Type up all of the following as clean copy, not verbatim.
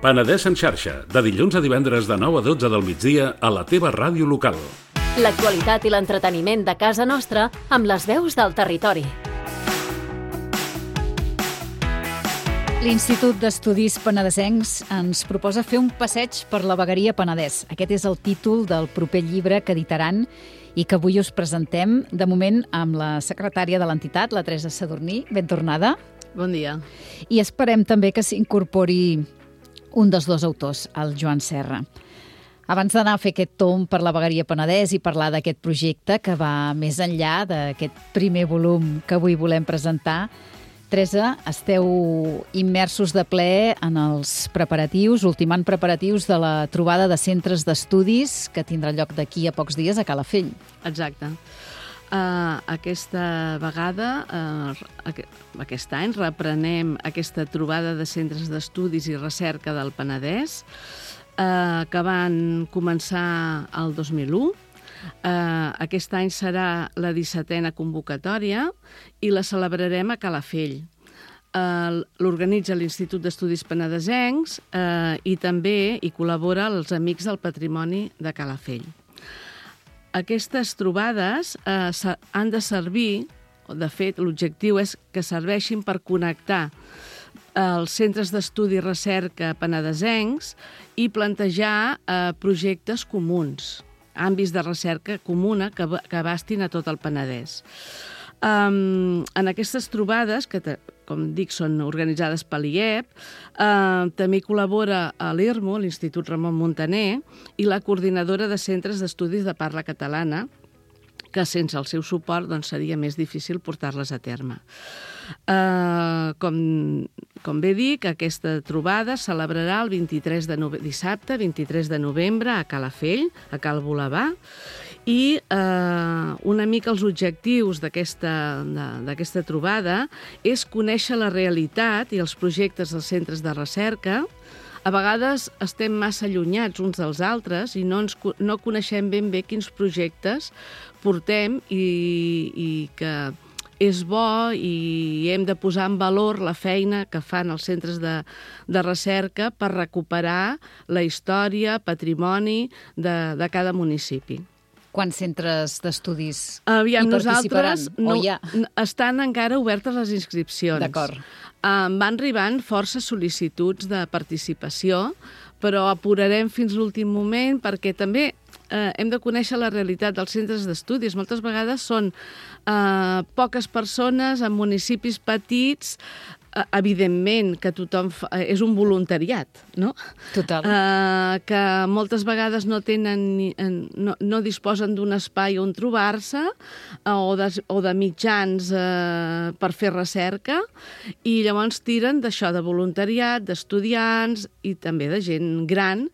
Penedès en xarxa, de dilluns a divendres de 9 a 12 del migdia a la teva ràdio local. L'actualitat i l'entreteniment de casa nostra amb les veus del territori. L'Institut d'Estudis Penedesencs ens proposa fer un passeig per la vegueria Penedès. Aquest és el títol del proper llibre que editaran i que avui us presentem, de moment, amb la secretària de l'entitat, la Teresa Sadurní. Ben tornada. Bon dia. I esperem també que s'incorpori un dels dos autors, el Joan Serra. Abans d'anar a fer aquest tomb per la vegueria Penedès i parlar d'aquest projecte que va més enllà d'aquest primer volum que avui volem presentar, Teresa, esteu immersos de ple en els preparatius, ultimant preparatius de la trobada de centres d'estudis que tindrà lloc d'aquí a pocs dies a Calafell. Exacte. Aquesta vegada, aquest any, reprenem aquesta trobada de centres d'estudis i recerca del Penedès, que van començar el 2001. Aquest any serà la 17a convocatòria i la celebrarem a Calafell. L'organitza l'Institut d'Estudis Penedesencs i també hi col·labora els Amics del Patrimoni de Calafell. Aquestes trobades han de servir, de fet, l'objectiu és que serveixin per connectar els centres d'estudi i recerca penedesencs i plantejar projectes comuns, àmbits de recerca comuna que abastin a tot el Penedès. En aquestes trobades, que com dic són organitzades per l'IEP, també col·labora l'IRMO, l'Institut Ramon Muntaner, i la Coordinadora de Centres d'Estudis de Parla Catalana, que sense el seu suport seria més difícil portar-les a terme. Com bé dic, aquesta trobada es celebrarà el dissabte 23 de novembre a Calafell, a Cal Bolabà, i una mica els objectius d'aquesta trobada és conèixer la realitat i els projectes dels centres de recerca. A vegades estem massa allunyats uns dels altres i no coneixem ben bé quins projectes portem i que és bo i hem de posar en valor la feina que fan els centres de recerca per recuperar la història, patrimoni de cada municipi. Quants centres d'estudis hi participaran? Estan encara obertes les inscripcions. D'acord. Van arribant forces sol·licituds de participació, però apurarem fins l'últim moment perquè també hem de conèixer la realitat dels centres d'estudis. Moltes vegades són poques persones en municipis petits. Evidentment que tothom és un voluntariat, no? Total. Que moltes vegades no disposen d'un espai on trobar-se o de mitjans per fer recerca i llavors tiren d'això, de voluntariat, d'estudiants i també de gent gran,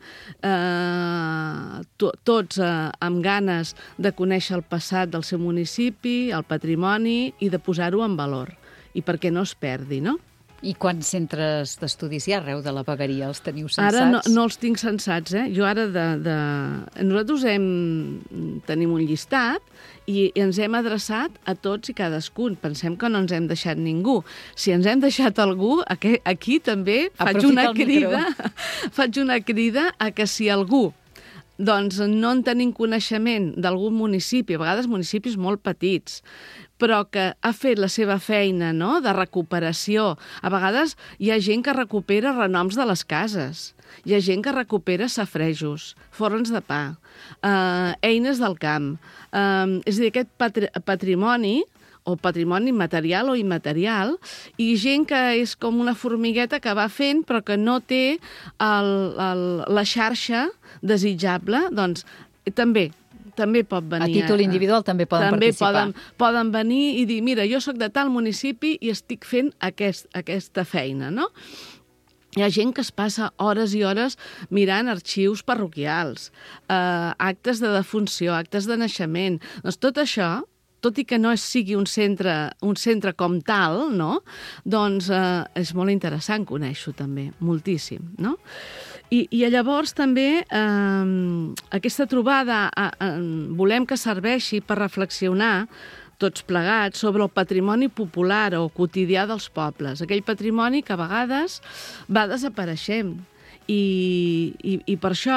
tots amb ganes de conèixer el passat del seu municipi, el patrimoni i de posar-ho en valor i perquè no es perdi, no? I quants centres d'estudis hi ha arreu de la vegueria? Els teniu censats? Ara no els tinc censats, Jo ara Nosaltres tenim un llistat i ens hem adreçat a tots i cadascun. Pensem que no ens hem deixat ningú. Si ens hem deixat algú, aquí també faig una crida a que si algú no en tenim coneixement d'algun municipi, a vegades municipis molt petits, però que ha fet la seva feina, no?, de recuperació. A vegades hi ha gent que recupera renoms de les cases, hi ha gent que recupera safarejos, forns de pa, eines del camp. És a dir, aquest patrimoni, o patrimoni material o immaterial, i gent que és com una formigueta que va fent però que no té la xarxa desitjable, doncs també pot venir. A títol individual també poden participar. Poden venir i dir, mira, jo sóc de tal municipi i estic fent aquesta feina, no? Hi ha gent que es passa hores i hores mirant arxius parroquials, actes de defunció, actes de naixement. Doncs tot això, tot i que no sigui un centre com tal, no? Doncs és molt interessant conèixer-ho també, moltíssim, no? I llavors també aquesta trobada volem que serveixi per reflexionar tots plegats sobre el patrimoni popular o quotidià dels pobles, aquell patrimoni que a vegades va desapareixent I per això,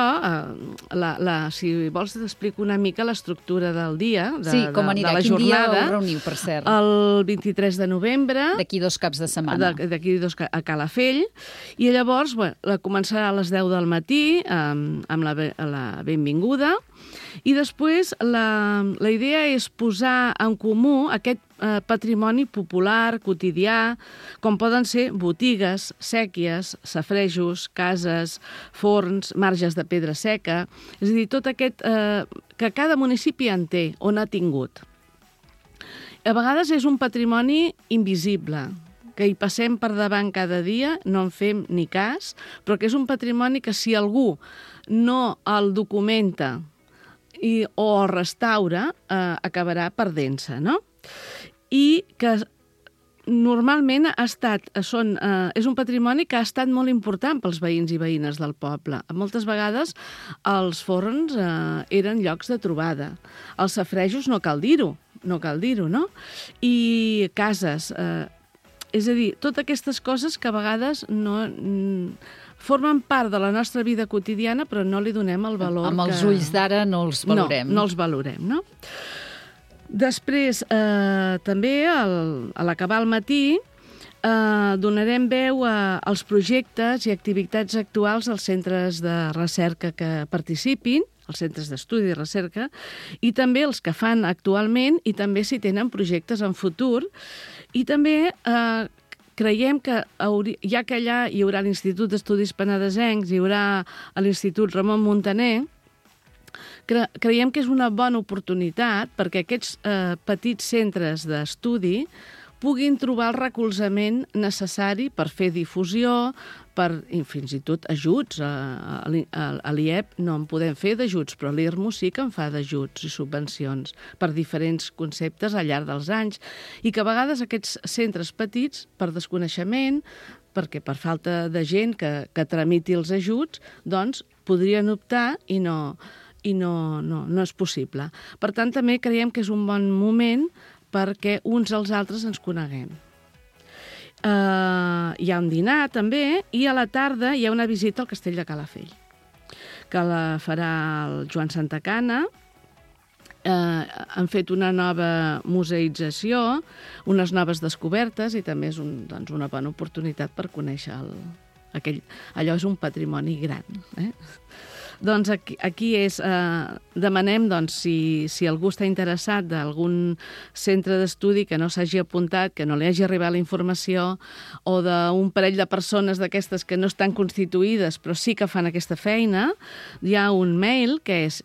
si vols t'explico una mica l'estructura del dia, sí, com anirà? de la Quin jornada. dia ho reuniu, per cert? El 23 de novembre. D'aquí 2 caps de setmana. D'aquí 2 a Calafell. I llavors començarà a les 10 del matí amb la benvinguda. I després la idea és posar en comú aquest patrimoni popular, quotidià, com poden ser botigues, sèquies, safarejos, cases, forns, marges de pedra seca, és a dir, tot aquest que cada municipi en té, on ha tingut. A vegades és un patrimoni invisible, que hi passem per davant cada dia, no en fem ni cas, però que és un patrimoni que si algú no el documenta o el restaura, acabarà perdent-se, no? I que normalment és un patrimoni que ha estat molt important pels veïns i veïnes del poble. Moltes vegades els forns eren llocs de trobada. Els safarejos no cal dir-ho, no? I cases, és a dir, totes aquestes coses que a vegades no formen part de la nostra vida quotidiana, però no li donem el valor amb els ulls d'ara no els valorem. No els valorem, no? Després, també, a l'acabar el matí, donarem veu als projectes i activitats actuals als centres de recerca que participin, els centres d'estudi i recerca, i també els que fan actualment, i també si tenen projectes en futur. I també creiem que, ja que allà hi haurà l'Institut d'Estudis Penedesencs, hi haurà l'Institut Ramon Muntaner, creiem que és una bona oportunitat perquè aquests petits centres d'estudi puguin trobar el recolzament necessari per fer difusió, fins i tot ajuts. A l'IEP no en podem fer d'ajuts, però l'IRMO sí que en fa d'ajuts i subvencions per diferents conceptes al llarg dels anys, i que a vegades aquests centres petits, per desconeixement, perquè per falta de gent que tramiti els ajuts, doncs podrien optar i no és possible. Per tant, també creiem que és un bon moment perquè uns als altres ens coneguem. Hi ha un dinar, també, i a la tarda hi ha una visita al Castell de Calafell, que la farà el Joan Santacana. Han fet una nova museïtzació, unes noves descobertes, i també és una bona oportunitat per conèixer allò és un patrimoni gran. Doncs aquí demanem si algú està interessat d'algun centre d'estudi que no s'hagi apuntat, que no li hagi arribat la informació, o d'un parell de persones d'aquestes que no estan constituïdes però sí que fan aquesta feina, hi ha un mail que és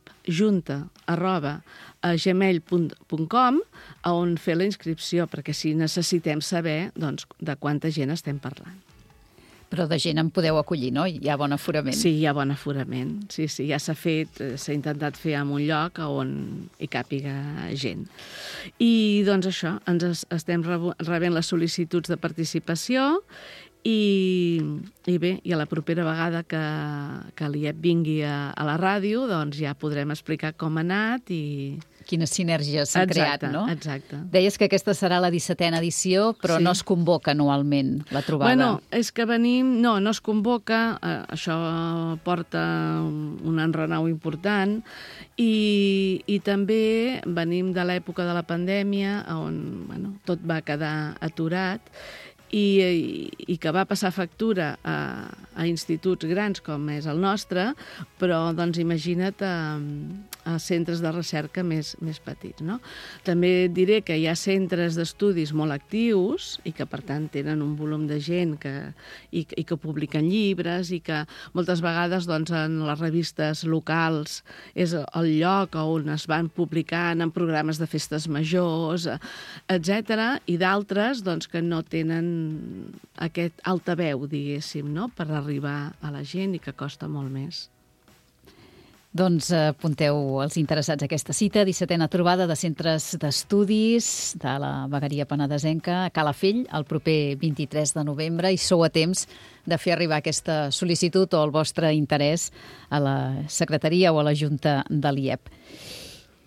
iepjunta@gmail.com on fer la inscripció, perquè si necessitem saber de quanta gent estem parlant. Però de gent en podeu acollir, no? Hi ha bon aforament. Sí, hi ha bon aforament. Sí, ja s'ha intentat fer en un lloc on hi càpiga gent. I doncs això, ens estem rebent les sol·licituds de participació i bé, i a la propera vegada que l'IEP vingui a la ràdio, doncs ja podrem explicar com ha anat i... Quines sinergies s'han creat, no? Exacte. Deies que aquesta serà la 17a edició, però no es convoca anualment, la trobada. Bueno, és que venim... No es convoca, això porta un enrenou important, i també venim de l'època de la pandèmia, on tot va quedar aturat, i que va passar factura a instituts grans com és el nostre, però doncs imagina't a centres de recerca més petits, no? També et diré que hi ha centres d'estudis molt actius i que per tant tenen un volum de gent i que publiquen llibres i que moltes vegades doncs, en les revistes locals és el lloc on es van publicant en programes de festes majors, etc. I d'altres doncs, que no tenen aquest altaveu, diguéssim, no? Per arribar a la gent i que costa molt més. Doncs apunteu els interessats a aquesta cita, 17a trobada de centres d'estudis de la vegueria penedesenca a Calafell el proper 23 de novembre, i sou a temps de fer arribar aquesta sol·licitud o el vostre interès a la secretaria o a la Junta de l'IEP.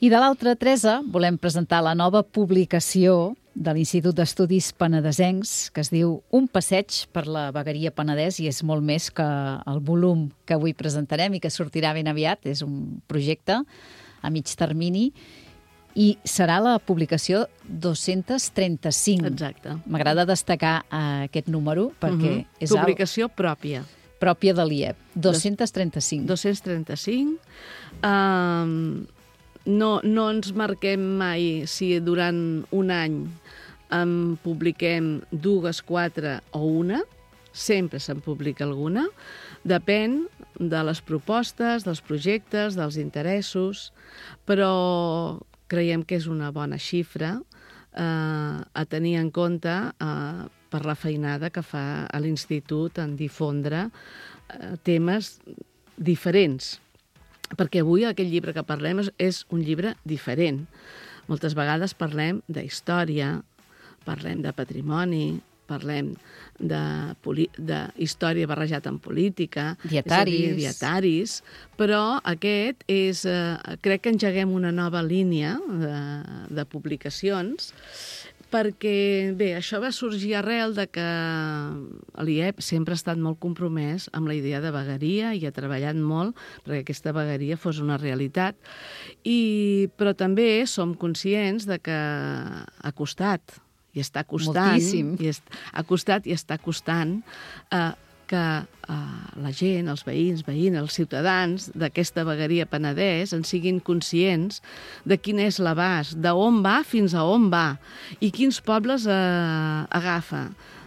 I de l'altra, Teresa, volem presentar la nova publicació de l'Institut d'Estudis Penedesencs, que es diu Un passeig per la vegueria Penedès, i és molt més que el volum que avui presentarem i que sortirà ben aviat. És un projecte a mig termini i serà la publicació 235. Exacte. M'agrada destacar aquest número perquè és publicació pròpia. Pròpia de l'IEP. 235. 235. No ens marquem mai si durant un any en publiquem 2, 4 o 1. Sempre se'n publica alguna. Depèn de les propostes, dels projectes, dels interessos, però creiem que és una bona xifra a tenir en compte per la feinada que fa a l'Institut en difondre temes diferents. Perquè avui aquest llibre que parlem és un llibre diferent. Moltes vegades parlem d'història, parlem de patrimoni, parlem d'història barrejat amb política, dietaris, però aquest és... crec que engeguem una nova línia de publicacions, perquè, bé, això va sorgir arrel de que l'IEP sempre ha estat molt compromès amb la idea de vegueria i ha treballat molt perquè aquesta vegueria fos una realitat, però també som conscients de que ha costat, i està costant, ha costat i està costant que la gent, els veïns, els ciutadans d'aquesta vegueria Penedès en siguin conscients de quin és l'abast, d'on va fins a on va i quins pobles agafa.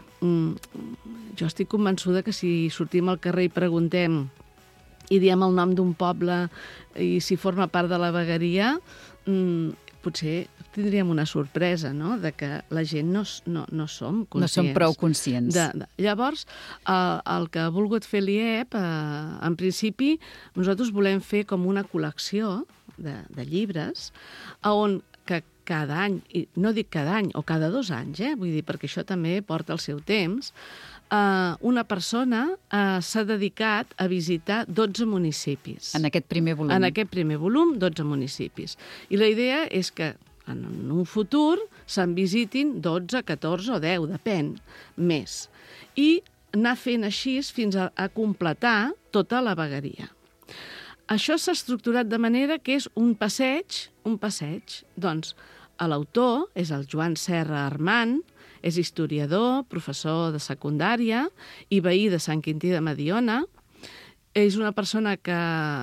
Jo estic convençuda que si sortim al carrer i preguntem i diem el nom d'un poble i si forma part de la vegueria, potser tindríem una sorpresa, no?, de que la gent no som conscients. No som prou conscients. Llavors, el que ha volgut fer l'IEP, en principi, nosaltres volem fer com una col·lecció de llibres on que cada any, i no dic cada any, o cada 2 anys, vull dir, perquè això també porta el seu temps, una persona s'ha dedicat a visitar 12 municipis. En aquest primer volum. En aquest primer volum, 12 municipis. I la idea és que en un futur se'n visitin 12, 14 o 10, depèn, més. I anar fent així fins a completar tota la vegueria. Això s'ha estructurat de manera que és un passeig. Doncs l'autor és el Joan Serra Armand, és historiador, professor de secundària i veí de Sant Quintí de Mediona. És una persona que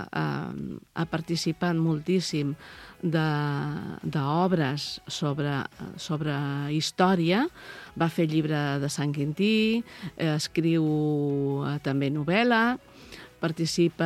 ha participat moltíssim d'obres sobre història. Va fer el llibre de Sant Quintí, escriu també novel·la, participa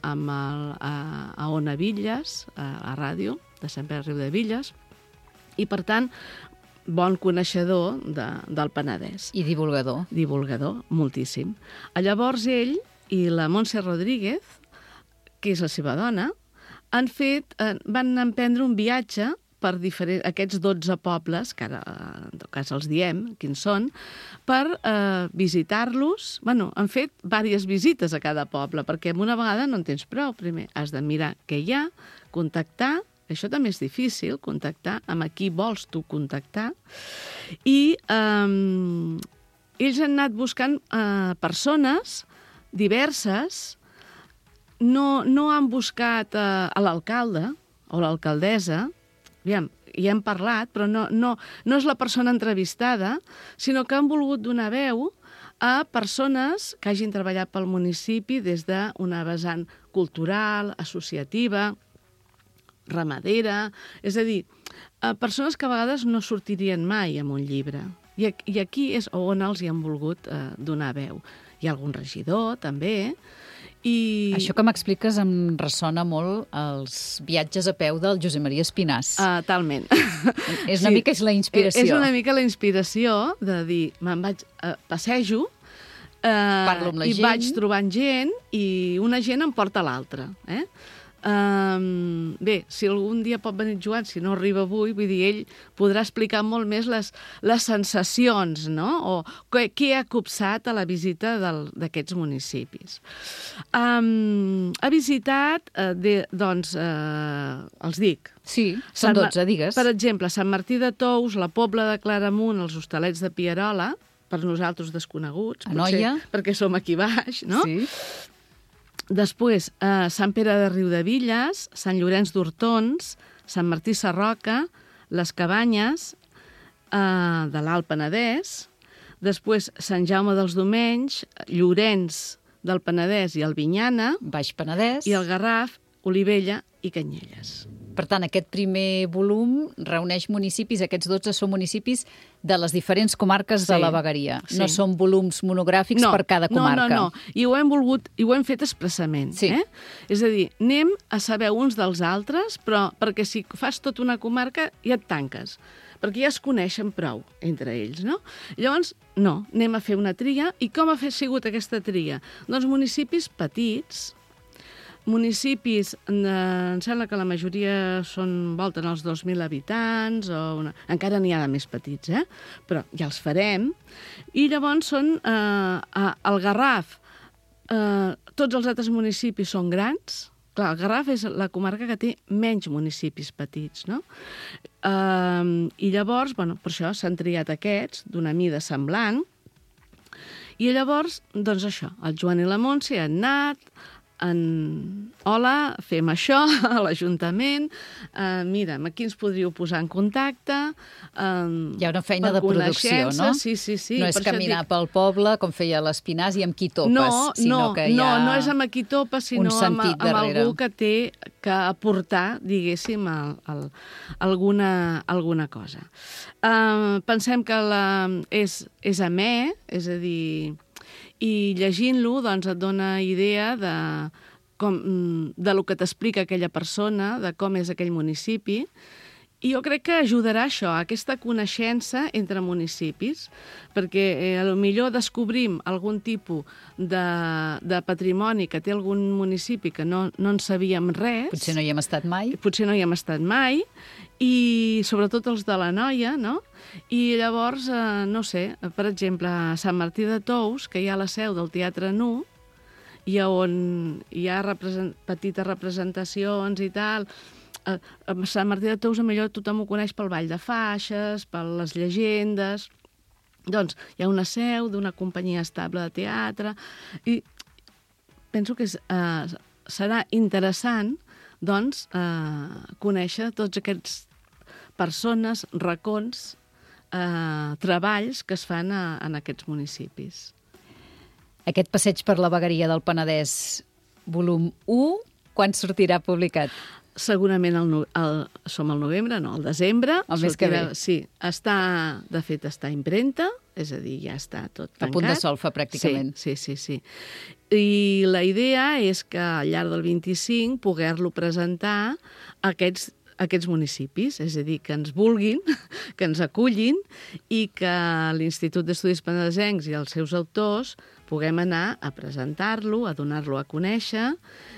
a Ona Villas, a ràdio, de Sant Pere Riudebitlles, i per tant, bon coneixedor del Penedès. I divulgador. Divulgador, moltíssim. Llavors ell i la Montse Rodríguez, que és la seva dona, van emprendre un viatge per aquests 12 pobles, que ara en tot cas els diem, quins són, per visitar-los. Bueno, han fet diverses visites a cada poble, perquè una vegada no en tens prou. Primer has de mirar què hi ha, contactar. Això també és difícil, contactar amb qui vols tu contactar. I ells han anat buscant persones diverses. No han buscat a l'alcalde o l'alcaldessa, aviam, hi hem parlat, però no és la persona entrevistada, sinó que han volgut donar veu a persones que hagin treballat pel municipi des d'una vessant cultural, associativa, ramadera, és a dir, persones que a vegades no sortirien mai en un llibre. I aquí és on els hi han volgut donar veu. Hi ha algun regidor, també. Això que m'expliques em ressona molt als viatges a peu del Josep Maria Espinàs. Talment. És una mica la inspiració. És una mica la inspiració de dir, me'n vaig, passejo, parlo amb la gent, i vaig trobant gent i una gent em porta l'altra. Bé, si algun dia pot venir Joan, si no arriba avui, vull dir, ell podrà explicar molt més les sensacions, no? O què ha copsat a la visita d'aquests municipis. Ha visitat, doncs, els dic. Sí, són 12, digues. Per exemple, Sant Martí de Tous, la Pobla de Claramunt, els Hostalets de Pierola, per nosaltres desconeguts, Anoia, potser perquè som aquí baix, no? Sí. Després, Sant Pere de Riudevilles, Sant Llorenç d'Hortons, Sant Martí Sarroca, les Cabanyes de l'Alt Penedès, després Sant Jaume dels Domenys, Llorenç del Penedès i Albinyana, Baix Penedès. i el Garraf, Olivella i Canyelles. Per tant, aquest primer volum reuneix municipis, aquests 12 són municipis de les diferents comarques de la vegueria. Sí. No són volums monogràfics per cada comarca. No. I ho hem volgut, i ho hem fet expressament. Sí. És a dir, anem a saber uns dels altres, però perquè si fas tota una comarca ja et tanques, perquè ja es coneixen prou entre ells, no? Llavors, no, anem a fer una tria. I com ha sigut aquesta tria? Doncs municipis petits, municipis, em sembla que la majoria volten els 2.000 habitants, encara n'hi ha de més petits, però ja els farem. I llavors són el Garraf, tots els altres municipis són grans. Clar, el Garraf és la comarca que té menys municipis petits, no? I llavors, per això s'han triat aquests, d'una mida semblant. I llavors, doncs això, el Joan i la Montse han anat, hola, fem això a l'Ajuntament, mira'm, aquí ens podríeu posar en contacte. Hi ha una feina de producció, no? Sí. No és caminar pel poble, com feia l'Espinàs, i amb qui topes, sinó que hi ha no és amb qui topes, sinó amb algú que té que aportar, diguéssim, alguna cosa. Pensem que és amè, és a dir, i llegint-lo doncs, et dona idea de lo que t'explica aquella persona, de com és aquell municipi, i jo crec que ajudarà això, aquesta coneixença entre municipis, perquè potser descobrim algun tipus de patrimoni que té algun municipi que no en sabíem res. Potser no hi hem estat mai. I sobretot els de l'Anoia, no? I llavors, no sé, per exemple, a Sant Martí de Tous, que hi ha la seu del Teatre Nu, i on hi ha petites representacions i tal. A Sant Martí de Tous, millor tothom ho coneix pel Ball de Faixes, per les llegendes. Doncs hi ha una seu d'una companyia estable de teatre, i penso que serà interessant, doncs, conèixer tots aquests persones, racons, treballs que es fan en aquests municipis. Aquest passeig per la vegueria del Penedès, volum 1, quan sortirà publicat? Segurament som al novembre, no, al desembre. El mes que ve. Sí, de fet està a impremta, és a dir, ja està tot tancat. A punt de solfa, pràcticament. Sí. I la idea és que al llarg del 25 poder-lo presentar a aquests municipis, és a dir, que ens vulguin, que ens acullin i que l'Institut d'Estudis Penedesencs i els seus autors puguem anar a presentar-lo, a donar-lo a conèixer,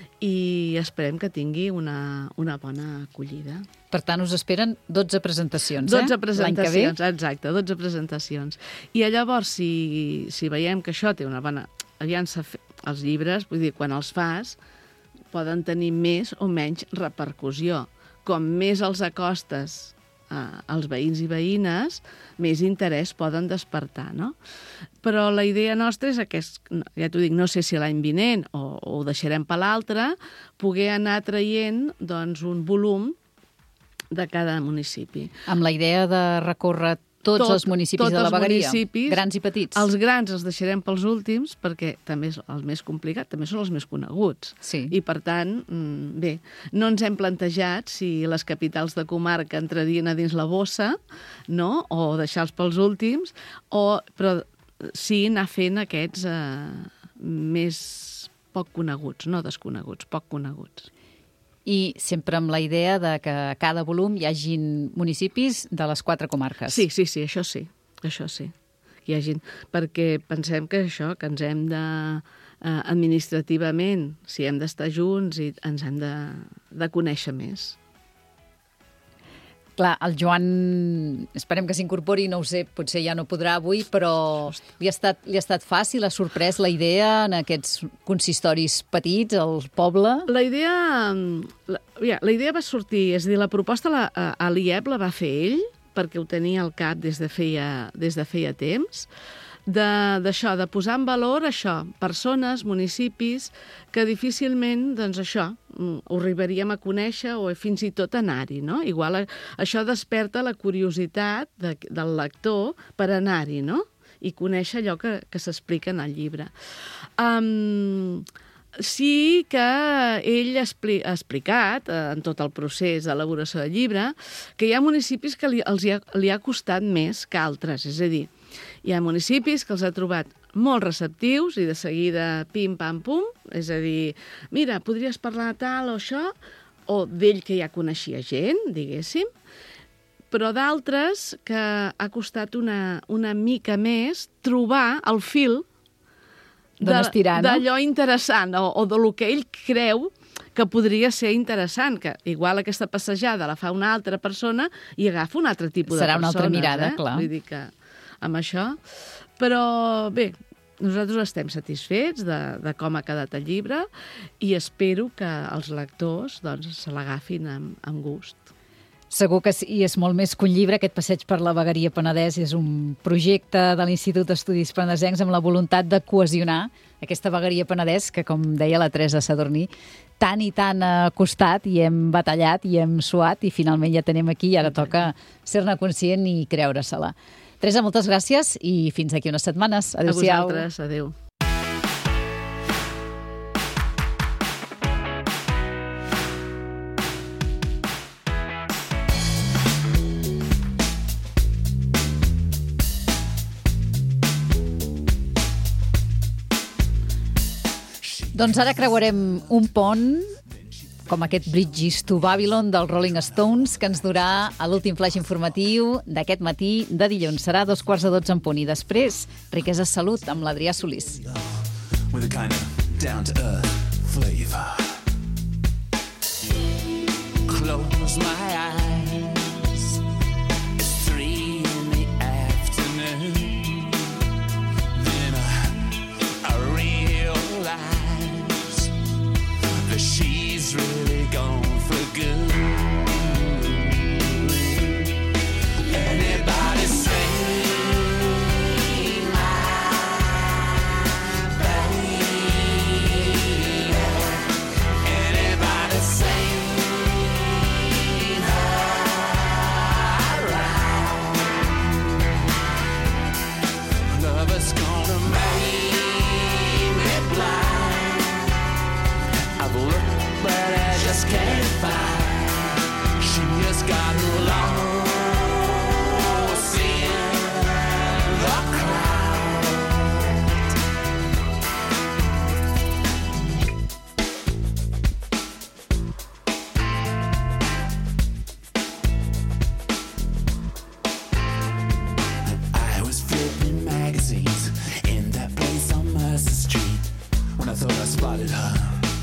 i esperem que tingui una bona acollida. Per tant, us esperen 12 presentacions, 12 presentacions, exacte, 12 presentacions. I llavors, si veiem que això té una bona... Aviam, els llibres, vull dir, quan els fas, poden tenir més o menys repercussió. Com més els acostes als veïns i veïnes, més interès poden despertar, no? Però la idea nostra és ja t'ho dic, no sé si l'any vinent o ho deixarem per l'altre, poder anar traient doncs, un volum de cada municipi. Amb la idea de recórrer tots els municipis de la vegueria, grans i petits. Els grans els deixarem pels últims, perquè també és el més complicat, també són els més coneguts. Sí. I, per tant, bé, no ens hem plantejat si les capitals de comarca entrarien a dins la bossa, no?, o deixar-los pels últims, però sí anar fent aquests més poc coneguts, no desconeguts, poc coneguts. I sempre amb la idea de que a cada volum hi hagin municipis de les 4 comarques. Sí, això sí. Hi hagin, perquè pensem que això, que ens hem de administrativament, si hem d'estar junts i ens hem de conèixer més. Clar, el Joan, esperem que s'incorpori, no ho sé, potser ja no podrà avui, però li ha estat fàcil, ha sorprès la idea en aquests consistoris petits, al poble? La idea va sortir, és a dir, la proposta a l'IEP la va fer ell, perquè ho tenia al cap des de feia temps, d'això, de posar en valor això, persones, municipis, que difícilment, doncs això, ho arribaríem a conèixer o fins i tot anar-hi, no? Igual això desperta la curiositat del lector per anar-hi, no? I conèixer allò que s'explica en el llibre. Sí que ell ha explicat, en tot el procés d'elaboració del llibre, que hi ha municipis que li ha costat més que altres, és a dir, hi ha municipis que els ha trobat molt receptius i de seguida pim, pam, pum, és a dir, mira, podries parlar tal o això, o d'ell que ja coneixia gent, diguéssim, però d'altres que ha costat una mica més trobar el fil d'allò interessant o de lo que ell creu que podria ser interessant, que igual aquesta passejada la fa una altra persona i agafa un altre tipus de persones. Serà una altra mirada, clar. Vull dir que amb això... Però bé, nosaltres estem satisfets de com ha quedat el llibre i espero que els lectors se l'agafin amb gust. Segur que sí, és molt més que un llibre. Aquest passeig per la Vegueria Penedès és un projecte de l'Institut d'Estudis Penedesencs amb la voluntat de cohesionar aquesta Vegueria Penedès que, com deia la Teresa Sadurní, tant i tant ha costat i hem batallat i hem suat i finalment ja tenem aquí i ara toca ser-ne conscient i creure-se-la. Teresa, moltes gràcies i fins d'aquí unes setmanes. Adéu-siau. A vosaltres, adéu. Doncs ara creuarem un pont com aquest Bridges to Babylon dels Rolling Stones, que ens durà a l'últim flash informatiu d'aquest matí de dilluns. Serà 2:15 en punt. I després, Riquesa Salut, amb l'Adrià Solís. With a kind of down-to-earth flavor. Close my eyes. It's 3 in the afternoon. Then I realize that she's really gone for good. Anybody say my baby? Anybody say her right? Love is gonna make me blind. I've looked but I just can't find. She has gotten lost in the crowd. I was flipping magazines in that place on Mercer Street when I thought I spotted her.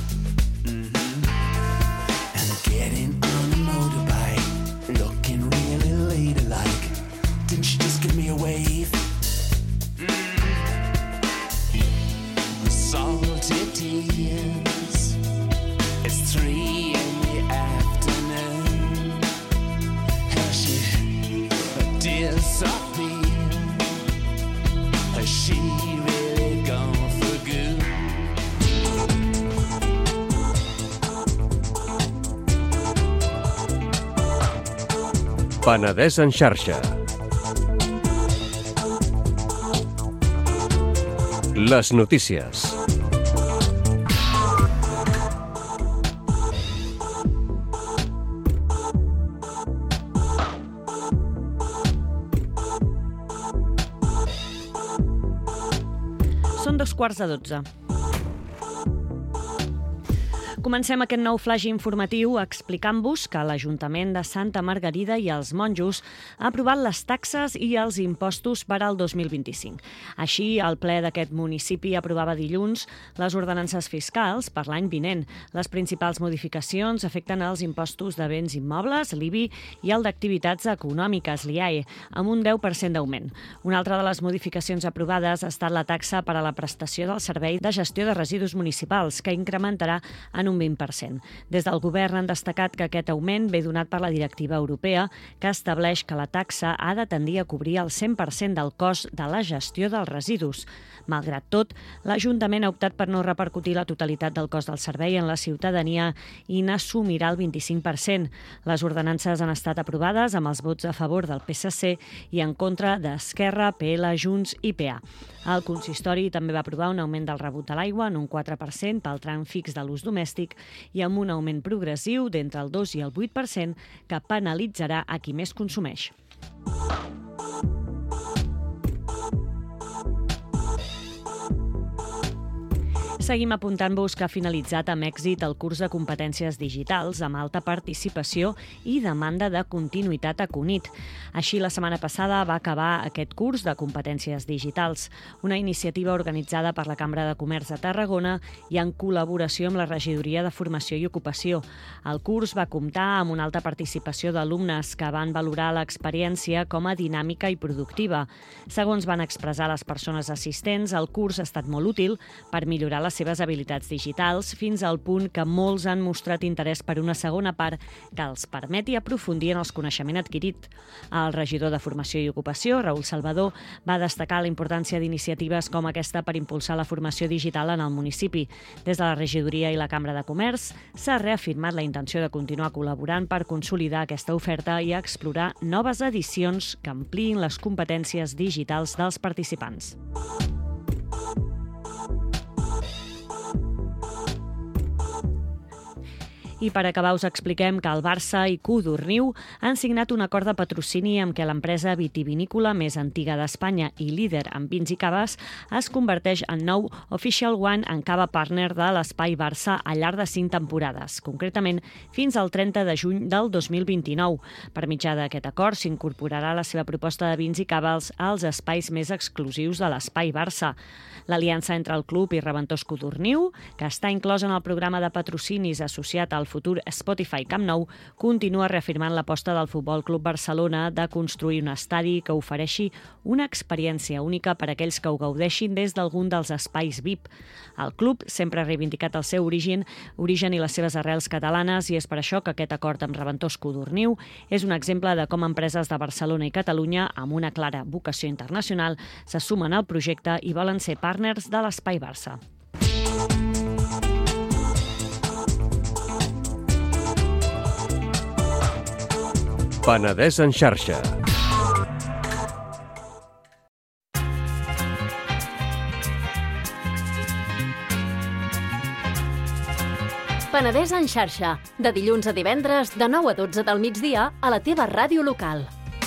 Getting on a motorbike, looking really ladylike. Didn't she just give me a wave? Salty tears. It's 3 in the afternoon. Has she disappeared? Has she really gone for good? Penedès en xarxa. Les notícies. Són 2:15. Comencem aquest nou flaix informatiu explicant-vos que l'Ajuntament de Santa Margarida i els monjos ha aprovat les taxes i els impostos per al 2025. Així, el ple d'aquest municipi aprovava dilluns les ordenances fiscals per l'any vinent. Les principals modificacions afecten els impostos de béns immobles, l'IBI, i el d'activitats econòmiques, l'IAE, amb un 10% d'augment. Una altra de les modificacions aprovades ha estat la taxa per a la prestació del servei de gestió de residus municipals, que incrementarà en un 20%. Des del govern han destacat que aquest augment ve donat per la directiva europea, que estableix que la taxa ha de tendir a cobrir el 100% del cost de la gestió dels residus. Malgrat tot, l'Ajuntament ha optat per no repercutir la totalitat del cost del servei en la ciutadania i n'assumirà el 25%. Les ordenances han estat aprovades amb els vots a favor del PSC i en contra d'Esquerra, PL, Junts i PA. El consistori també va aprovar un augment del rebut de l'aigua en un 4% pel tram fix de l'ús domèstic i amb un augment progressiu d'entre el 2 i el 8% que penalitzarà a qui més consumeix. Seguim apuntant-vos que ha finalitzat amb èxit el curs de competències digitals amb alta participació i demanda de continuïtat a CUNIT. Així, la setmana passada va acabar aquest curs de competències digitals, una iniciativa organitzada per la Cambra de Comerç de Tarragona i en col·laboració amb la Regidoria de Formació i Ocupació. El curs va comptar amb una alta participació d'alumnes que van valorar l'experiència com a dinàmica i productiva. Segons van expressar les persones assistents, el curs ha estat molt útil per millorar les seves habilitats digitals, fins al punt que molts han mostrat interès per una segona part que els permeti aprofundir en el coneixement adquirit. El regidor de Formació i Ocupació, Raül Salvador, va destacar la importància d'iniciatives com aquesta per impulsar la formació digital en el municipi. Des de la regidoria i la Cambra de Comerç s'ha reafirmat la intenció de continuar col·laborant per consolidar aquesta oferta i explorar noves edicions que ampliïn les competències digitals dels participants. I per acabar us expliquem que el Barça i Codorniu han signat un acord de patrocini amb què l'empresa vitivinícola més antiga d'Espanya i líder en vins i caves es converteix en nou Official One en cava partner de l'Espai Barça al llarg de 5 temporades, concretament fins al 30 de juny del 2029. Per mitjà d'aquest acord s'incorporarà la seva proposta de vins i caves als espais més exclusius de l'Espai Barça. L'aliança entre el club i Reventós Codorniu, que està inclosa en el programa de patrocinis associat al futur Spotify Camp Nou, continua reafirmant l'aposta del Futbol Club Barcelona de construir un estadi que ofereixi una experiència única per a aquells que ho gaudeixin des d'algun dels espais VIP. El club sempre ha reivindicat el seu origen i les seves arrels catalanes i és per això que aquest acord amb Reventós Codorniu és un exemple de com empreses de Barcelona i Catalunya, amb una clara vocació internacional, se sumen al projecte i volen ser partners de l'Espai Barça. Penedès en xarxa. Penedès en xarxa, de dilluns a divendres, de 9 a 12 del migdia, a la teva ràdio local.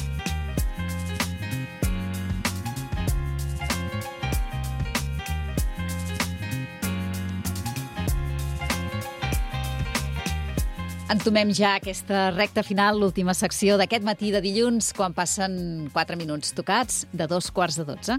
Entomem ja aquesta recta final, l'última secció d'aquest matí de dilluns, quan passen 4 minuts tocats de 11:45.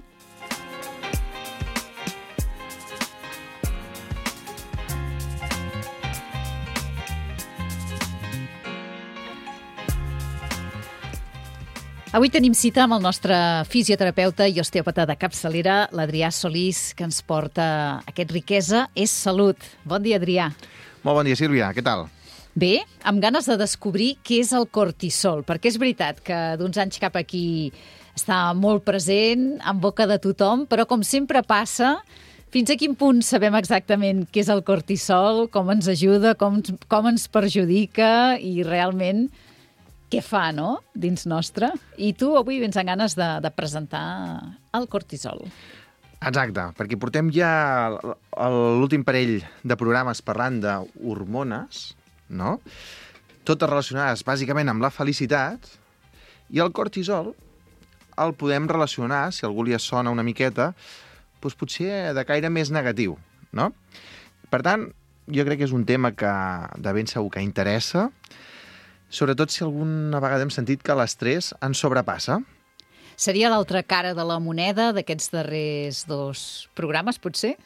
Avui tenim cita amb el nostre fisioterapeuta i osteòpata de capçalera, l'Adrià Solís, que ens porta aquest Riquesa és salut. Bon dia, Adrià. Molt bon dia, Sílvia. Què tal? Bé, amb ganes de descobrir què és el cortisol, perquè és veritat que d'uns anys cap aquí està molt present, en boca de tothom, però com sempre passa, fins a quin punt sabem exactament què és el cortisol, com ens ajuda, com ens perjudica i realment què fa, no?, dins nostre. I tu avui vens amb ganes de presentar el cortisol. Exacte, perquè portem ja l'últim parell de programes parlant d'hormones, no? Totes relacionades bàsicament amb la felicitat, i el cortisol el podem relacionar, si algú li sona una miqueta, doncs potser de caire més negatiu, no? Per tant, jo crec que és un tema que de ben segur que interessa, sobretot si alguna vegada hem sentit que l'estrès ens sobrepassa. Seria l'altra cara de la moneda d'aquests darrers 2 programes, potser?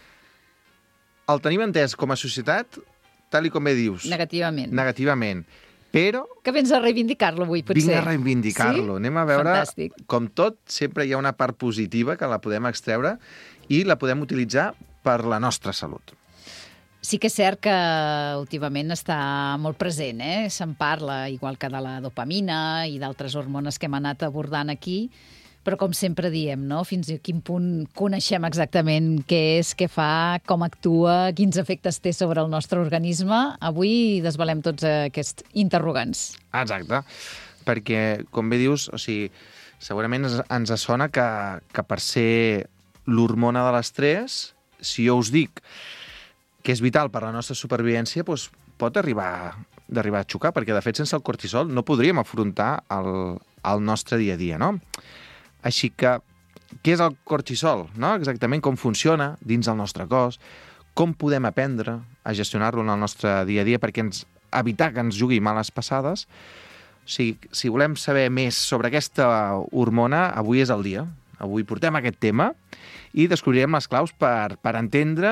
El tenim entès com a societat, tal i com bé dius. Negativament. Negativament. Però Que vens a reivindicar-lo avui, potser. vinc a reivindicar-lo. Sí? Anem a veure, Fantàstic. com tot, sempre hi ha una part positiva que la podem extreure i la podem utilitzar per la nostra salut. Sí que és cert que últimament està molt present, Se'n parla, igual que de la dopamina i d'altres hormones que hem anat abordant aquí, però com sempre diem, no? Fins a quin punt coneixem exactament què és, què fa, com actua, quins efectes té sobre el nostre organisme. Avui desvelem tots aquests interrogants. Exacte, perquè, com bé dius, o sigui, segurament ens sona que per ser l'hormona de l'estrès, si jo us dic que és vital per la nostra supervivència, doncs pot arribar a xocar, perquè, de fet, sense el cortisol no podríem afrontar el nostre dia a dia, no? Així que, què és el cortisol? No? Exactament com funciona dins el nostre cos, com podem aprendre a gestionar-lo en el nostre dia a dia perquè evitar que ens jugui males passades. O sigui, si volem saber més sobre aquesta hormona, avui és el dia. Avui portem aquest tema i descobrirem les claus per entendre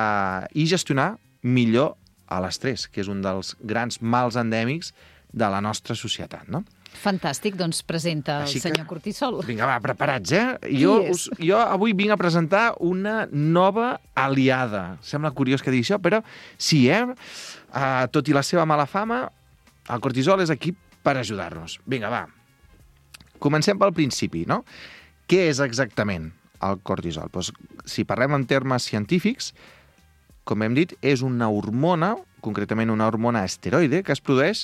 i gestionar millor l'estrès, que és un dels grans mals endèmics de la nostra societat, no? Fantàstic, doncs presenta el senyor Cortisol. Vinga, va, preparats, Jo avui vinc a presentar una nova aliada. Sembla curiós que digui això, però sí, tot i la seva mala fama, el cortisol és aquí per ajudar-nos. Vinga, va. Comencem pel principi, no? Què és exactament el cortisol? Doncs, si parlem en termes científics, com hem dit, és una hormona, concretament una hormona esteroide, que es produeix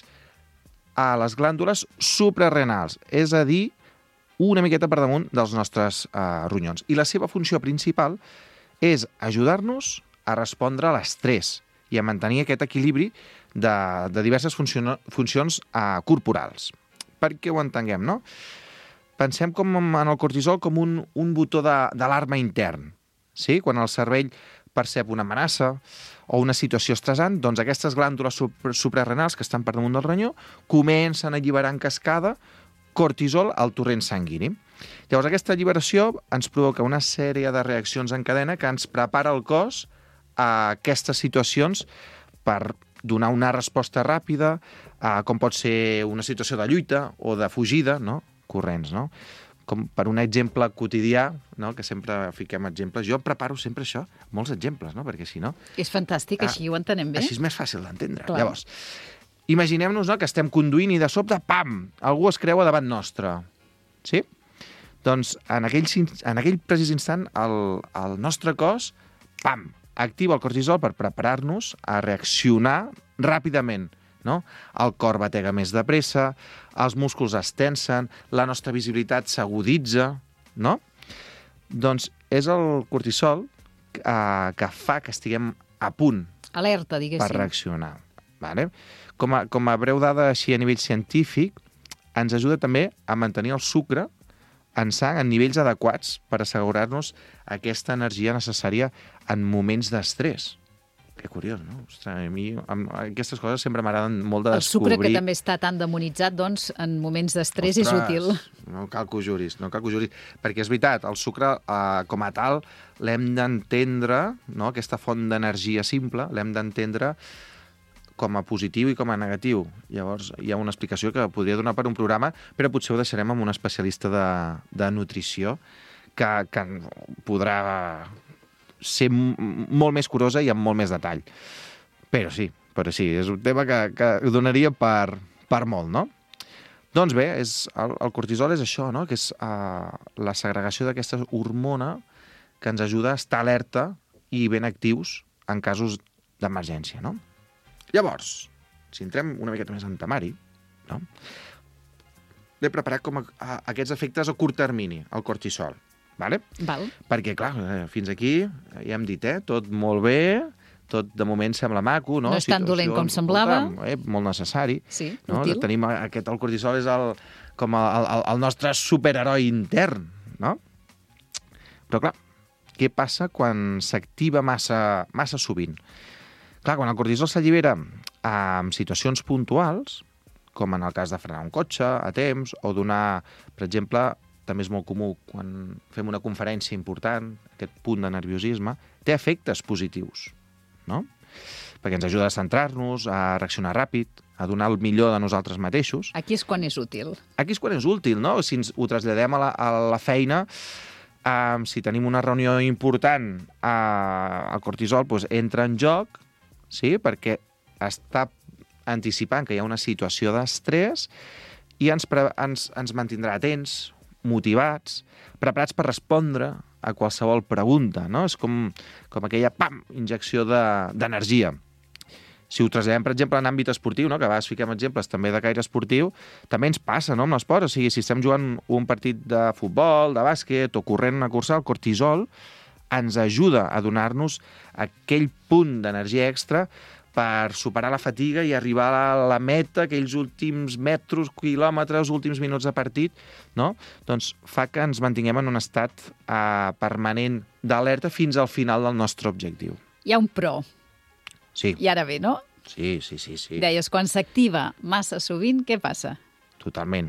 a les glàndules suprarrenals, és a dir, una miqueta per damunt dels nostres ronyons. I la seva funció principal és ajudar-nos a respondre a l'estrès i a mantenir aquest equilibri de diverses funcions corporals. Perquè ho entenguem, no? Pensem en el cortisol com un botó d'alarma intern. Sí? Quan el cervell percep una amenaça o una situació estressant, doncs aquestes glàndules suprarrenals que estan per damunt del ronyó comencen a alliberar en cascada cortisol al torrent sanguini. Llavors, aquesta alliberació ens provoca una sèrie de reaccions en cadena que ens prepara el cos a aquestes situacions per donar una resposta ràpida, com pot ser una situació de lluita o de fugida, no? Corrents, no? Com per un exemple quotidià, no? Que sempre fiquem exemples. Jo preparo sempre això, molts exemples, no? Perquè si no... És fantàstic, així ho entenem bé. Així és més fàcil d'entendre. Clar. Llavors, imaginem-nos, no?, que estem conduint i de sobte, pam, algú es creua davant nostre. Sí? Doncs en aquell precís instant el nostre cos, pam, activa el cortisol per preparar-nos a reaccionar ràpidament. No? El cor batega més de pressa, els músculs es tensen, la nostra visibilitat s'aguditza, no? Doncs és el cortisol que fa que estiguem a punt Alerta, diguéssim. per reaccionar. Vale? Com a breu dada així a nivell científic, ens ajuda també a mantenir el sucre en sang en nivells adequats per assegurar-nos aquesta energia necessària en moments d'estrès. Que curiós, no? Ostres, a mi aquestes coses sempre m'agraden molt de descobrir. El sucre, que també està tan demonitzat, doncs, en moments d'estrès és útil. No cal que ho juris, perquè és veritat, el sucre com a tal l'hem d'entendre, no? Aquesta font d'energia simple, l'hem d'entendre com a positiu i com a negatiu. Llavors, hi ha una explicació que podria donar per un programa, però potser ho deixarem amb un especialista de nutrició que podrà ser molt més curosa i amb molt més detall. Però sí, és un tema que donaria per molt, no? Doncs bé, el cortisol és això, no? Que és la segregació d'aquesta hormona que ens ajuda a estar alerta i ben actius en casos d'emergència, no? Llavors, si entrem una miqueta més en temari, no? L'he preparat com aquests efectes a curt termini, el cortisol. Vale? Val. Perquè, clar, fins aquí ja hem dit, tot molt bé, tot de moment sembla maco, no? No és tan dolent com semblava. Molt necessari. Sí, no? útil. Tenim el cortisol és com el nostre superheroi intern, no? Però, clar, què passa quan s'activa massa sovint? Clar, quan el cortisol s'allibera en situacions puntuals, com en el cas de frenar un cotxe a temps, o donar, per exemple, també és molt comú quan fem una conferència important, aquest punt de nerviosisme, té efectes positius, no? Perquè ens ajuda a centrar-nos, a reaccionar ràpid, a donar el millor de nosaltres mateixos. Aquí és quan és útil. Aquí és quan és útil, no? Si ens ho traslladem a la feina, si tenim una reunió important, el cortisol doncs, entra en joc, sí? Perquè està anticipant que hi ha una situació d'estrès i ens mantindrà atents, motivats, preparats per respondre a qualsevol pregunta, no? És com aquella injecció d'energia. Si ho traslladem, per exemple, en àmbit esportiu, no? Que a vegades fiquem exemples també de caire esportiu, també ens passa, no?, amb l'esport. O sigui, si estem jugant un partit de futbol, de bàsquet o corrent una cursa, el cortisol ens ajuda a donar-nos aquell punt d'energia extra per superar la fatiga i arribar a la meta, aquells últims metres, quilòmetres, últims minuts de partit, no? Doncs fa que ens mantinguem en un estat permanent d'alerta fins al final del nostre objectiu. Hi ha un però. Sí. I ara bé, no? Sí. Deies, quan s'activa massa sovint, què passa? Totalment.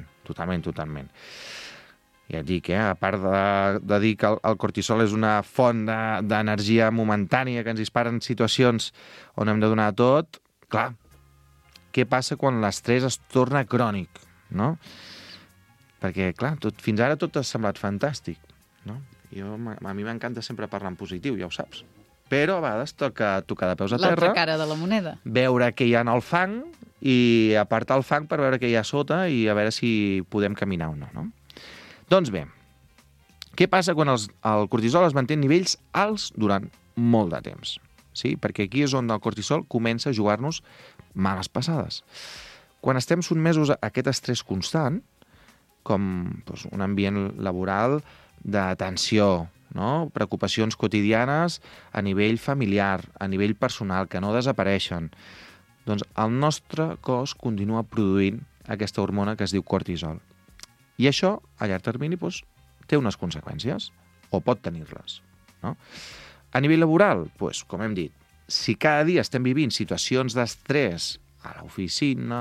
Ja et dic, a part de dir que el cortisol és una font d'energia momentània que ens dispara en situacions on hem de donar tot, clar, què passa quan l'estrès es torna crònic, no? Perquè, clar, fins ara tot ha semblat fantàstic, no? A mi m'encanta sempre parlar en positiu, ja ho saps. Però a vegades toca tocar de peus a terra, l'altra cara de la moneda. Veure què hi ha en el fang i apartar el fang per veure què hi ha a sota i a veure si podem caminar o no, no? Doncs bé, què passa quan el cortisol es manté en nivells alts durant molt de temps? Sí? Perquè aquí és on el cortisol comença a jugar-nos males passades. Quan estem sotmesos a aquest estrès constant, com doncs, un ambient laboral de tensió, no? Preocupacions quotidianes a nivell familiar, a nivell personal, que no desapareixen, doncs el nostre cos continua produint aquesta hormona que es diu cortisol. I això, a llarg termini, doncs, té unes conseqüències, o pot tenir-les, no? A nivell laboral, doncs, com hem dit, si cada dia estem vivint situacions d'estrès a l'oficina,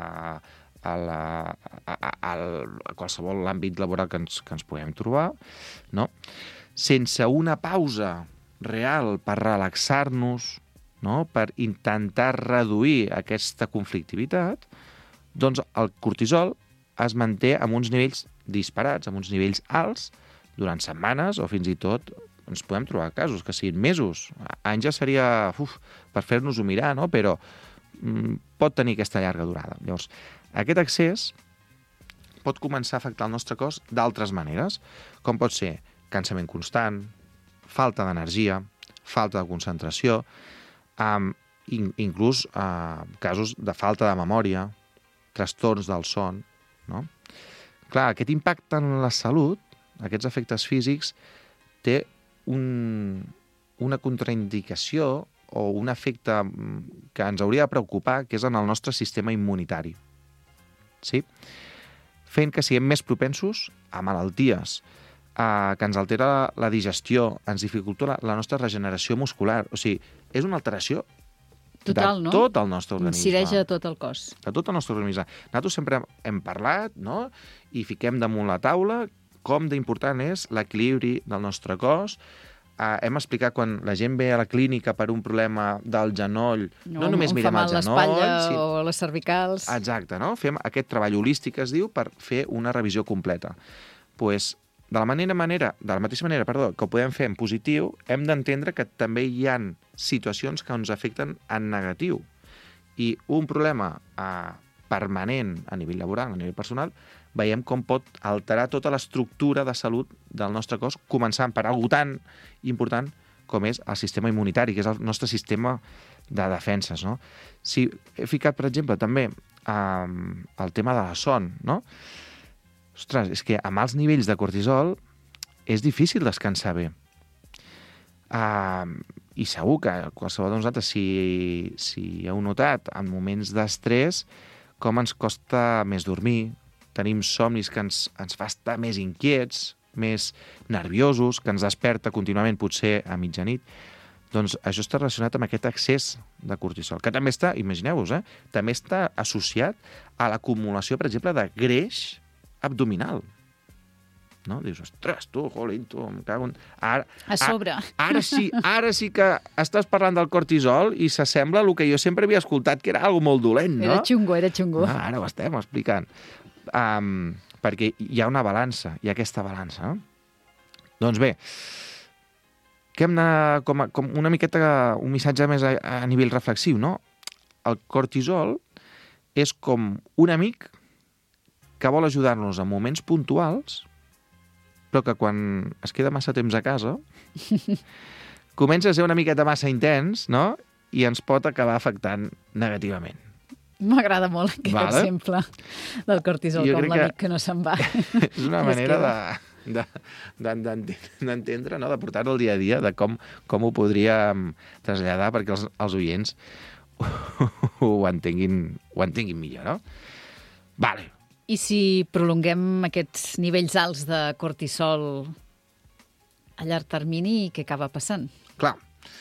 a qualsevol àmbit laboral que ens puguem trobar, no? Sense una pausa real per relaxar-nos, no? Per intentar reduir aquesta conflictivitat, doncs el cortisol es manté amb uns nivells disparats, amb uns nivells alts, durant setmanes o fins i tot ens podem trobar casos que siguin mesos. Anys ja seria per fer-nos-ho mirar, no? Però pot tenir aquesta llarga durada. Llavors, aquest excés pot començar a afectar el nostre cos d'altres maneres, com pot ser cansament constant, falta d'energia, falta de concentració, inclús casos de falta de memòria, trastorns del son, no? Clar, aquest impacte en la salut, aquests efectes físics, té una contraindicació o un efecte que ens hauria de preocupar, que és en el nostre sistema immunitari. Sí? Fent que siguem més propensos a malalties, que ens altera la digestió, ens dificulta la nostra regeneració muscular. O sigui, és una alteració total, de tot el nostre organisme. Incideix a tot el cos. De tot el nostre organisme. Nosaltres sempre hem parlat, no?, i fiquem damunt la taula com d'important és l'equilibri del nostre cos. Hem explicat quan la gent ve a la clínica per un problema del genoll, no només mirem el genoll... l'espatlla o les cervicals... Exacte, no? Fem aquest treball holístic, que es diu, per fer una revisió completa. Pues, de la mateixa manera que ho podem fer en positiu, hem d'entendre que també hi ha situacions que ens afecten en negatiu. I un problema permanent a nivell laboral, a nivell personal, veiem com pot alterar tota l'estructura de salut del nostre cos, començant per algo tan important com és el sistema immunitari, que és el nostre sistema de defenses, no? Si he ficat, per exemple, també el tema de la son, no? Ostres, és que amb alts nivells de cortisol és difícil descansar bé. I segur que qualsevol de nosaltres, si heu notat, en moments d'estrès, com ens costa més dormir, tenim somnis que ens fa estar més inquiets, més nerviosos, que ens desperta contínuament, potser a mitjanit. Doncs això està relacionat amb aquest excés de cortisol, que també està, imagineu-vos, també està associat a l'acumulació, per exemple, de greix abdominal. No? Dius, ostres, tu, jolín, tu, em cago en... A sobre. Ara sí que estàs parlant del cortisol i s'assembla al que jo sempre havia escoltat, que era algo molt dolent, no? Era xungo. Ara ho estem explicant. Perquè hi ha una balança, hi ha aquesta balança, no? Doncs bé, que hem de, com una miqueta, un missatge més a nivell reflexiu, no? El cortisol és com un amic que vol ajudar-nos en moments puntuals, però que quan es queda massa temps a casa comença a ser una miqueta massa intens, no? I ens pot acabar afectant negativament. M'agrada molt aquest exemple del cortisol, com l'amic que no se'n va. És una manera d'entendre, no? De portar-ho al dia a dia, de com ho podríem traslladar perquè els oients ho entenguin millor, no? Vale. I si prolonguem aquests nivells alts de cortisol a llarg termini, què acaba passant? Clar.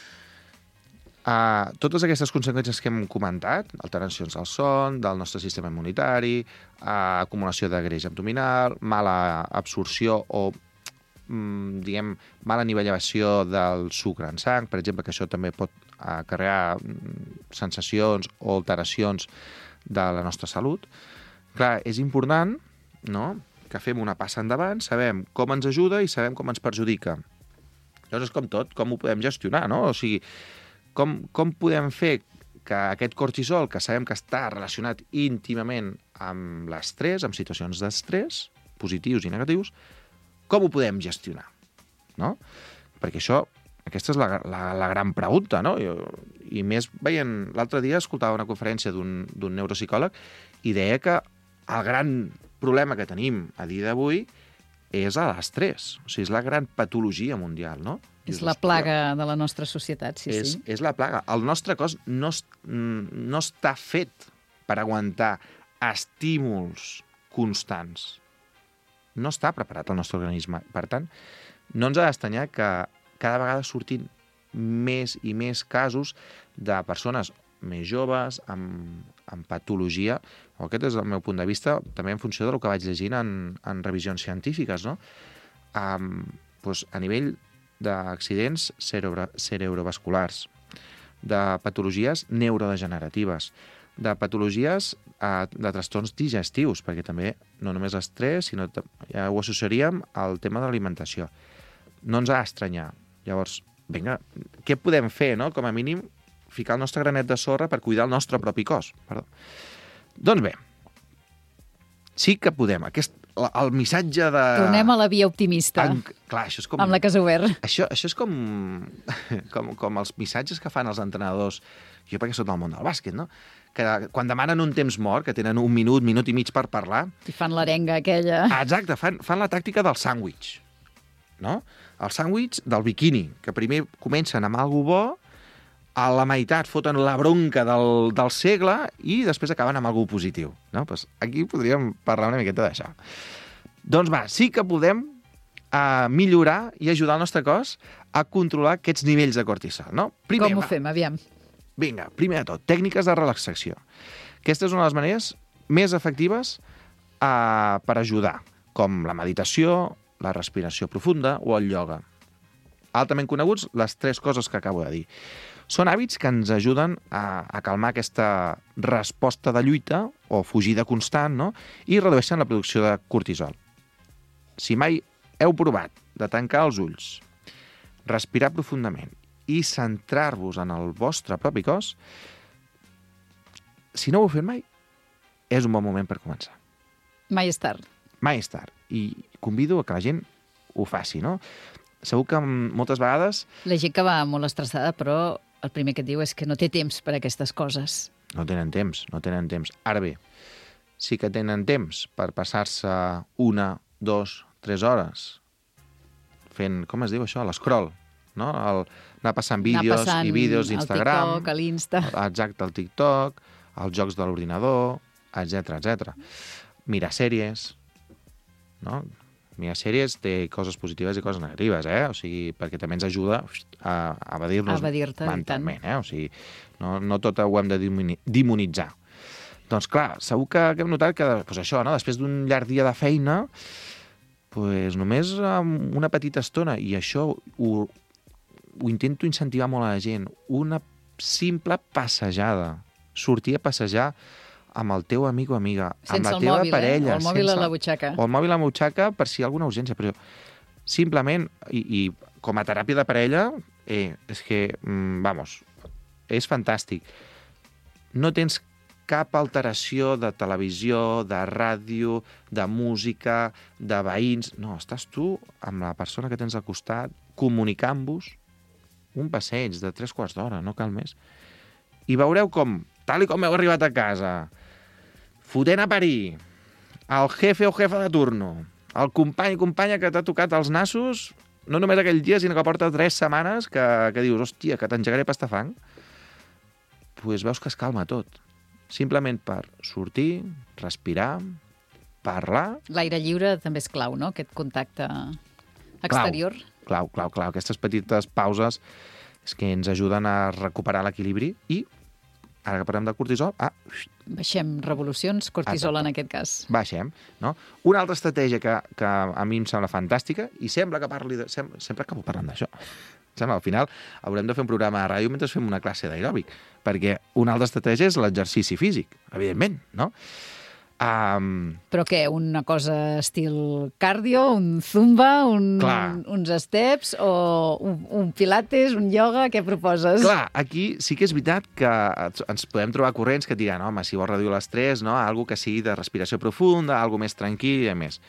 Totes aquestes conseqüències que hem comentat, alteracions del son, del nostre sistema immunitari, acumulació de greix abdominal, mala absorció o, diguem, mala nivellació del sucre en sang, per exemple, que això també pot acarrear sensacions o alteracions de la nostra salut. Clar, és important, no?, que fem una passa endavant, sabem com ens ajuda i sabem com ens perjudica. Llavors és com tot, com ho podem gestionar, no? O sigui, com podem fer que aquest cortisol, que sabem que està relacionat íntimament amb l'estrès, amb situacions d'estrès, positius i negatius, com ho podem gestionar, no? Perquè aquesta és la gran pregunta, no? I més veient... L'altre dia escoltava una conferència d'un neuropsicòleg i deia que el gran problema que tenim a dia d'avui és l'estrès. O sigui, és la gran patologia mundial, no? És la plaga de la nostra societat, sí. És la plaga. El nostre cos no està fet per aguantar estímuls constants. No està preparat el nostre organisme. Per tant, no ens ha d'estranyar que cada vegada surtin més i més casos de persones més joves, amb patologia. Aquest és el meu punt de vista, també en funció del que vaig llegint en revisions científiques, no? Doncs a nivell d'accidents cerebrovasculars, de patologies neurodegeneratives, de patologies de trastorns digestius, perquè també no només l'estrès, sinó ja ho associaríem al tema de l'alimentació. No ens ha d'estranyar. Llavors, vinga, què podem fer, no? Com a mínim, ficar el nostre granet de sorra per cuidar el nostre propi cos. Perdó. Doncs bé, sí que podem. El missatge de... Tornem a la via optimista. Clar, això és com... Amb la que has obert. Això és com els missatges que fan els entrenadors, jo perquè soc del món del bàsquet, no? Que quan demanen un temps mort, que tenen un minut i mig per parlar... I fan l'arenga aquella. Exacte, fan la tàctica del sàndwich, no? El sàndwich del biquini, que primer comencen amb alguna bo, a la meitat foten la bronca del segle i després acaben amb alguna positiu. No? Pues aquí podríem parlar una miqueta d'això. Doncs va, sí que podem millorar i ajudar el nostre cos a controlar aquests nivells de cortisol. No? Primer, com ho fem, aviam? Vinga, primer de tot, tècniques de relaxació. Aquesta és una de les maneres més efectives per ajudar, com la meditació, la respiració profunda o el ioga. Altament coneguts, les 3 coses que acabo de dir. Són hàbits que ens ajuden a calmar aquesta resposta de lluita o fugida constant, no? I redueixen la producció de cortisol. Si mai heu provat de tancar els ulls, respirar profundament i centrar-vos en el vostre propi cos, si no ho heu fet mai, és un bon moment per començar. Mai és tard. Mai és tard. I convido a que la gent ho faci, no? Segur que moltes vegades... La gent que va molt estressada, però el primer que et diu és que no té temps per a aquestes coses. No tenen temps. Ara bé, sí que tenen temps per passar-se 1, 2, 3 hores fent, com es diu això? L'escroll, no? Anar passant vídeos i vídeos d'Instagram. El TikTok, l'Insta. Exacte, el TikTok, els jocs de l'ordinador, etc. Mirar sèries, no? mirar sèries té coses positives i coses negatives, O sigui, perquè també ens ajuda a evadir-nos mentalment, O sigui, no tot ho hem de demonitzar. Doncs clar, segur que hem notat que això, després d'un llarg dia de feina, només una petita estona, i això ho intento incentivar molt a la gent, una simple passejada, sortir a passejar amb el teu amic o amiga, amb la teva parella. O el mòbil a la butxaca. O el mòbil a la butxaca per si hi ha alguna urgència, però simplement, i com a teràpia de parella, és que, és fantàstic. No tens cap alteració de televisió, de ràdio, de música, de veïns. No, estàs tu amb la persona que tens al costat, comunicant-vos un passeig de 3/4 d'hora, no cal més. I veureu com, tal com heu arribat a casa, fotent a parir el jefe o jefa de turno, el company o companya que t'ha tocat els nassos, no només aquell dia, sinó que porta 3 setmanes que dius, hòstia, que t'engegaré pastafang, doncs veus que es calma tot. Simplement per sortir, respirar, parlar... L'aire lliure també és clau, no?, aquest contacte exterior. Clau. Aquestes petites pauses és que ens ajuden a recuperar l'equilibri i, ara que parlem de cortisol... Baixem revolucions, cortisol en aquest cas. Baixem, no? Una altra estratègia que a mi em sembla fantàstica, i sembla que sempre acabo parlant d'això, al final haurem de fer un programa de ràdio mentre fem una classe d'aeròbic, perquè una altra estratègia és l'exercici físic, evidentment, no? Però què, una cosa estil cardio, un zumba, uns steps, o un pilates, un ioga, què proposes? Clar, aquí sí que és veritat que ens podem trobar corrents que diran, home, si vols reduir l'estrès, no? Algo que sigui de respiració profunda, algo més tranquil i més.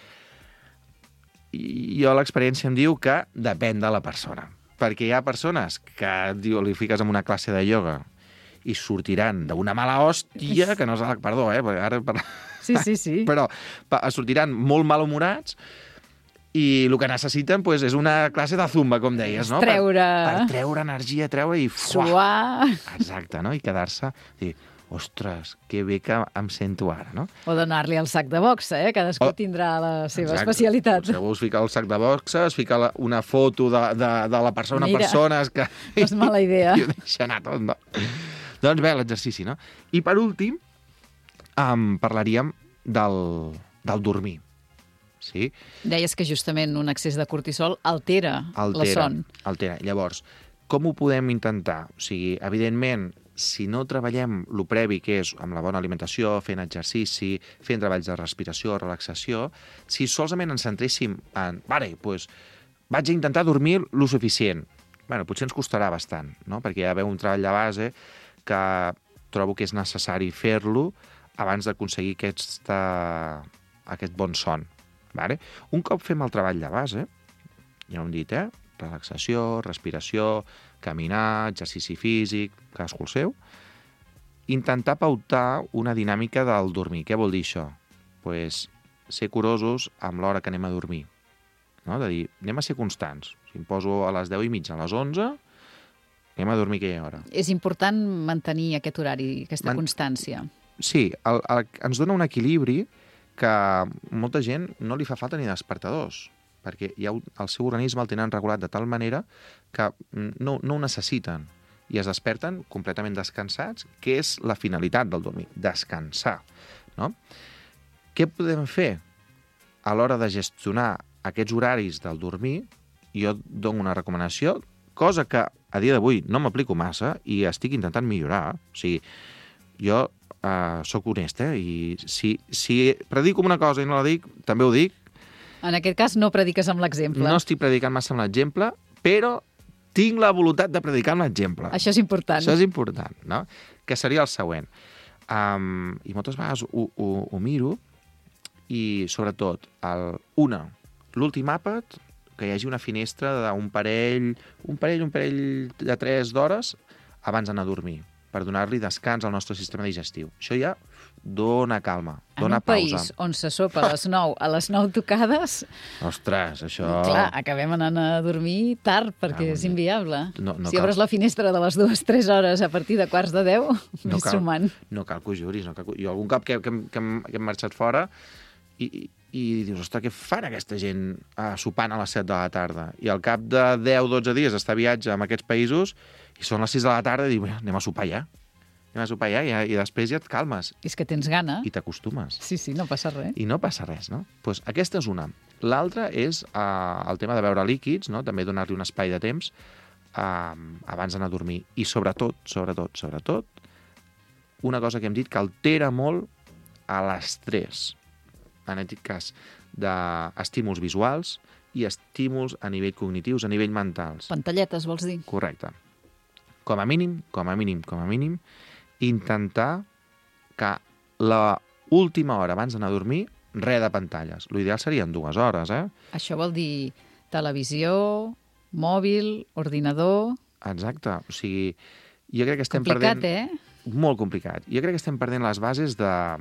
I jo l'experiència em diu que depèn de la persona, perquè hi ha persones que li fiques en una classe de ioga i sortiran d'una mala hòstia, que no és... Perdó, ara... Sí. Però sortiran molt malhumorats i el que necessiten és una classe de zumba, com deies, no? Per treure energia, i... Suar. Exacte, no? I quedar-se... Dir, ostres, que bé que em sento ara, no? O donar-li el sac de boxa, Cadascú tindrà la seva especialitat. Si vols ficar el sac de boxa, es fica una foto de la persona, persones que... No és mala idea. I ho deixa anar tot, no? Doncs bé, l'exercici, no? I per últim, parlaríem del dormir. Sí? Deies que justament un excés de cortisol altera la son. Altera. Llavors, com ho podem intentar? O sigui, evidentment, si no treballem lo previ, que és amb la bona alimentació, fent exercici, fent treballs de respiració, relaxació, si solament ens centréssim en... vaig a intentar dormir lo suficient. Potser ens costarà bastant, no? Perquè hi ha un treball de base que trobo que és necessari fer-lo abans d'aconseguir aquest bon son. Un cop fem el treball de base, ja ho hem dit, relaxació, respiració, caminar, exercici físic, cadascú el seu, intentar pautar una dinàmica del dormir. Què vol dir això? Ser curosos amb l'hora que anem a dormir. No? De dir, anem a ser constants. Si em poso a les 10:30, a les 11, anem a dormir aquella hora. És important mantenir aquest horari, aquesta constància. Sí, ens dona un equilibri que molta gent no li fa falta ni despertadors, perquè el seu organisme el tenen regulat de tal manera que no ho necessiten i es desperten completament descansats, que és la finalitat del dormir, descansar. No? Què podem fer a l'hora de gestionar aquests horaris del dormir? Jo dono una recomanació, cosa que a dia d'avui no m'aplico massa i estic intentant millorar. O sigui, jo sóc honest, i si predico una cosa i no la dic, també ho dic. En aquest cas no prediques amb l'exemple. No estic predicant massa amb l'exemple, però tinc la voluntat de predicar amb l'exemple. Això és important. Això és important, no? Que seria el següent. I moltes vegades ho miro i, sobretot, l'últim àpat, que hi hagi una finestra d'un parell de 3 d'hores abans d'anar a dormir, per donar-li descans al nostre sistema digestiu. Això ja dona calma, dona pausa. En un país on se sopa a les 9, a les 9 tocades... Ostres, això... Clar, acabem anant a dormir tard, perquè és inviable. Si obres la finestra de les 2-3 hores a partir de 9:45, més sumant. No cal que ho juris. Jo algun cop que hem marxat fora, i i dius, ostres, què fan aquesta gent sopant a les 7 de la tarda? I al cap de 10-12 dies està a viatge en aquests països i són les 6 de la tarda i diu, anem a sopar ja. Anem a sopar ja i després ja et calmes. És que tens gana. I t'acostumes. Sí, no passa res. I no passa res, no? Doncs aquesta és una. L'altra és el tema de beure líquids, no? També donar-li un espai de temps abans d'anar a dormir. I sobretot, una cosa que hem dit que altera molt a l'estrès. En aquest cas, d'estímuls visuals i estímuls a nivell cognitius, a nivell mentals. Pantalletes, vols dir? Correcte. Com a mínim, intentar que l'última hora abans d'anar a dormir, res de pantalles. L'ideal serien 2 hores, eh? Això vol dir televisió, mòbil, ordinador... Exacte. O sigui, jo crec que estem complicat, perdent... Molt complicat. Jo crec que estem perdent les bases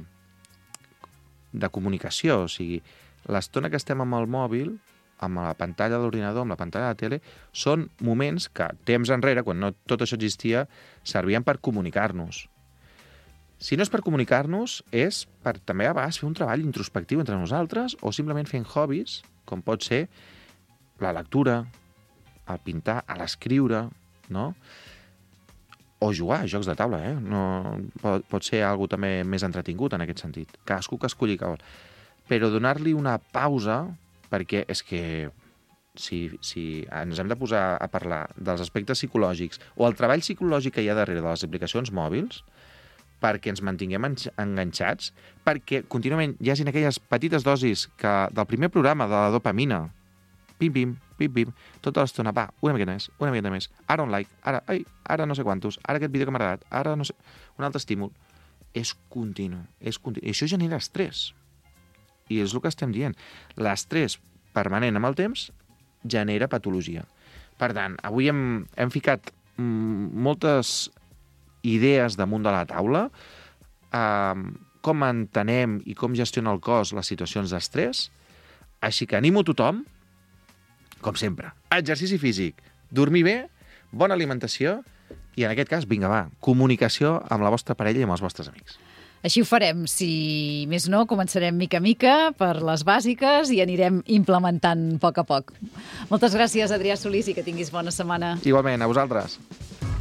de comunicació. O sigui, l'estona que estem amb el mòbil, amb la pantalla de l'ordinador, amb la pantalla de la tele, són moments que, temps enrere, quan no tot això existia, servien per comunicar-nos. Si no és per comunicar-nos, és per també a vegades fer un treball introspectiu entre nosaltres o simplement fent hobbies, com pot ser la lectura, el pintar, l'escriure, no? O jugar a jocs de taula, eh? No, pot ser algo també més entretingut en aquest sentit. Cadascú que escolli que vol. Però donar-li una pausa, perquè és que si ens hem de posar a parlar dels aspectes psicològics o el treball psicològic que hi ha darrere de les aplicacions mòbils, perquè ens mantinguem enganxats, perquè contínuament hi hagin aquelles petites dosis del primer programa de la dopamina, pim-pim, pim-pim, tota l'estona, va, una miqueta més, ara un like, ara no sé quantos, ara aquest vídeo que m'ha agradat, ara no sé... Un altre estímul. És continu. I això genera estrès. I és el que estem dient. L'estrès permanent amb el temps genera patologia. Per tant, avui hem ficat moltes idees damunt de la taula, com entenem i com gestiona el cos les situacions d'estrès, així que animo tothom, com sempre, exercici físic, dormir bé, bona alimentació i, en aquest cas, vinga, va, comunicació amb la vostra parella i amb els vostres amics. Així ho farem. Si més no, començarem mica a mica per les bàsiques i anirem implementant a poc. Moltes gràcies, Adrià Solís, i que tinguis bona setmana. Igualment, a vosaltres.